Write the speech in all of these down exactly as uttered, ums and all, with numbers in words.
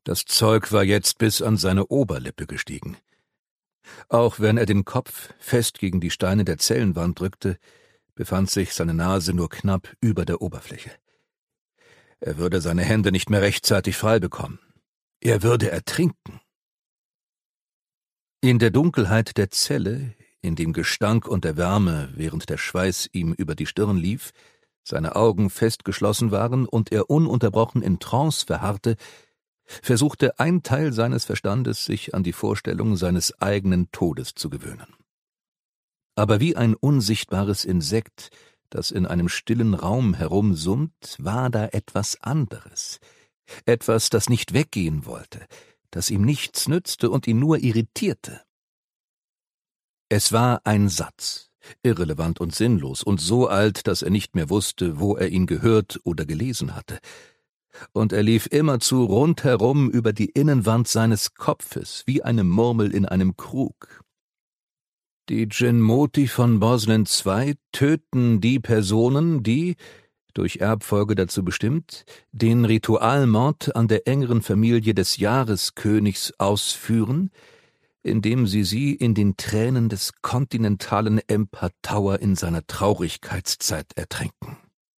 Das Zeug war jetzt bis an seine Oberlippe gestiegen. Auch wenn er den Kopf fest gegen die Steine der Zellenwand drückte, befand sich seine Nase nur knapp über der Oberfläche. Er würde seine Hände nicht mehr rechtzeitig frei bekommen. Er würde ertrinken. In der Dunkelheit der Zelle, in dem Gestank und der Wärme, während der Schweiß ihm über die Stirn lief, seine Augen fest geschlossen waren und er ununterbrochen in Trance verharrte, versuchte ein Teil seines Verstandes, sich an die Vorstellung seines eigenen Todes zu gewöhnen. Aber wie ein unsichtbares Insekt, das in einem stillen Raum herumsummt, war da etwas anderes, etwas, das nicht weggehen wollte, das ihm nichts nützte und ihn nur irritierte. Es war ein Satz, irrelevant und sinnlos und so alt, dass er nicht mehr wusste, wo er ihn gehört oder gelesen hatte. Und er lief immerzu rundherum über die Innenwand seines Kopfes, wie eine Murmel in einem Krug. Die Djinn-Moti von Boslen zwei töten die Personen, die, durch Erbfolge dazu bestimmt, den Ritualmord an der engeren Familie des Jahreskönigs ausführen, indem sie sie in den Tränen des kontinentalen Empire Tower in seiner Traurigkeitszeit ertränken.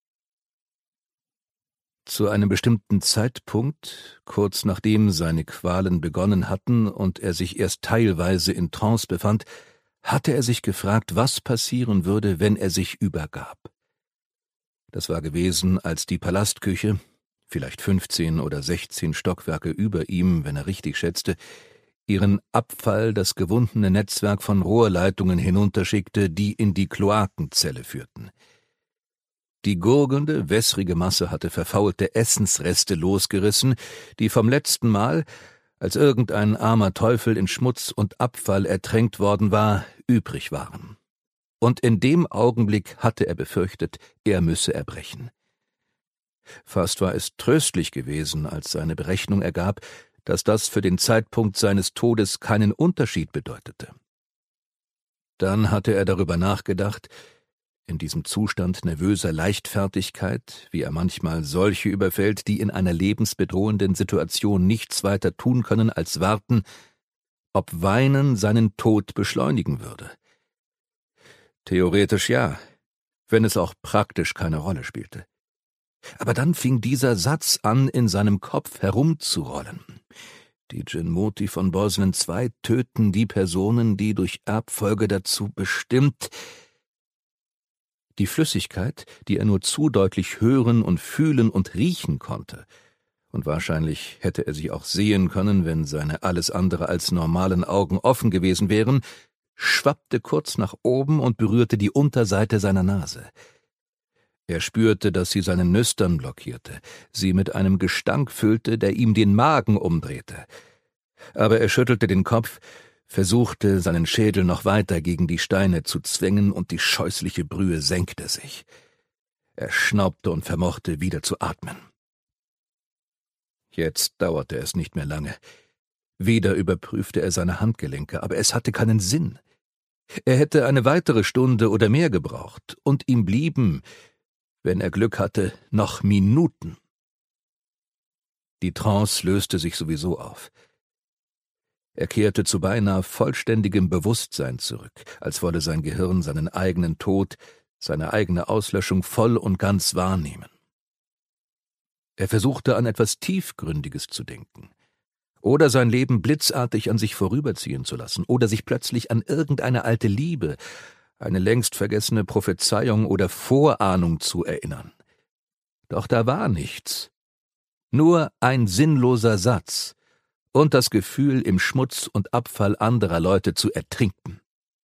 Zu einem bestimmten Zeitpunkt, kurz nachdem seine Qualen begonnen hatten und er sich erst teilweise in Trance befand, hatte er sich gefragt, was passieren würde, wenn er sich übergab. Das war gewesen, als die Palastküche, vielleicht fünfzehn oder sechzehn Stockwerke über ihm, wenn er richtig schätzte, ihren Abfall, das gewundene Netzwerk von Rohrleitungen hinunterschickte, die in die Kloakenzelle führten. Die gurgelnde, wässrige Masse hatte verfaulte Essensreste losgerissen, die vom letzten Mal, als irgendein armer Teufel in Schmutz und Abfall ertränkt worden war, übrig waren. Und in dem Augenblick hatte er befürchtet, er müsse erbrechen. Fast war es tröstlich gewesen, als seine Berechnung ergab, dass das für den Zeitpunkt seines Todes keinen Unterschied bedeutete. Dann hatte er darüber nachgedacht, in diesem Zustand nervöser Leichtfertigkeit, wie er manchmal solche überfällt, die in einer lebensbedrohenden Situation nichts weiter tun können als warten, ob Weinen seinen Tod beschleunigen würde. Theoretisch ja, wenn es auch praktisch keine Rolle spielte. Aber dann fing dieser Satz an, in seinem Kopf herumzurollen. Die Djinn-Moti von Boslen zwei töten die Personen, die durch Erbfolge dazu bestimmt. Die Flüssigkeit, die er nur zu deutlich hören und fühlen und riechen konnte, und wahrscheinlich hätte er sie auch sehen können, wenn seine alles andere als normalen Augen offen gewesen wären, schwappte kurz nach oben und berührte die Unterseite seiner Nase. Er spürte, dass sie seine Nüstern blockierte, sie mit einem Gestank füllte, der ihm den Magen umdrehte. Aber er schüttelte den Kopf, versuchte, seinen Schädel noch weiter gegen die Steine zu zwängen, und die scheußliche Brühe senkte sich. Er schnaubte und vermochte wieder zu atmen. Jetzt dauerte es nicht mehr lange. Wieder überprüfte er seine Handgelenke, aber es hatte keinen Sinn. Er hätte eine weitere Stunde oder mehr gebraucht, und ihm blieben, wenn er Glück hatte, noch Minuten. Die Trance löste sich sowieso auf. Er kehrte zu beinahe vollständigem Bewusstsein zurück, als wolle sein Gehirn seinen eigenen Tod, seine eigene Auslöschung voll und ganz wahrnehmen. Er versuchte, an etwas Tiefgründiges zu denken, oder sein Leben blitzartig an sich vorüberziehen zu lassen, oder sich plötzlich an irgendeine alte Liebe, eine längst vergessene Prophezeiung oder Vorahnung zu erinnern. Doch da war nichts, nur ein sinnloser Satz und das Gefühl, im Schmutz und Abfall anderer Leute zu ertrinken.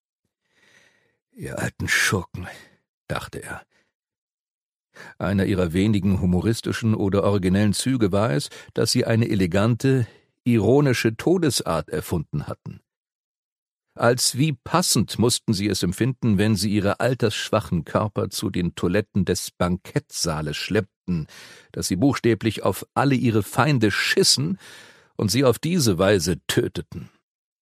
»Ihr alten Schurken«, dachte er. Einer ihrer wenigen humoristischen oder originellen Züge war es, dass sie eine elegante, ironische Todesart erfunden hatten. Als wie passend mussten sie es empfinden, wenn sie ihre altersschwachen Körper zu den Toiletten des Bankettsaales schleppten, dass sie buchstäblich auf alle ihre Feinde schissen und sie auf diese Weise töteten.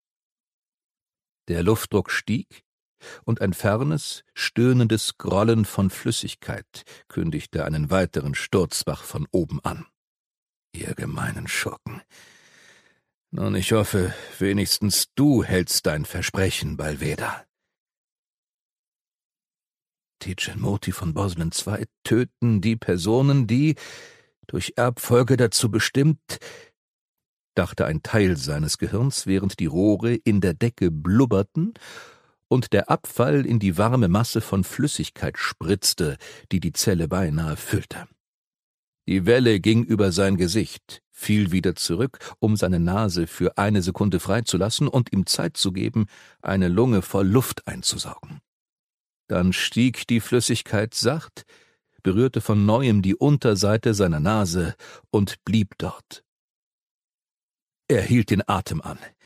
Der Luftdruck stieg, und ein fernes, stöhnendes Grollen von Flüssigkeit kündigte einen weiteren Sturzbach von oben an. »Ihr gemeinen Schurken, Nun, ich hoffe, wenigstens du hältst dein Versprechen, Balveda. Tecelmoti von Boslen zwei töten die Personen, die, durch Erbfolge dazu bestimmt, dachte ein Teil seines Gehirns, während die Rohre in der Decke blubberten und der Abfall in die warme Masse von Flüssigkeit spritzte, die die Zelle beinahe füllte. Die Welle ging über sein Gesicht, fiel wieder zurück, um seine Nase für eine Sekunde freizulassen und ihm Zeit zu geben, eine Lunge voll Luft einzusaugen. Dann stieg die Flüssigkeit sacht, berührte von neuem die Unterseite seiner Nase und blieb dort. Er hielt den Atem an.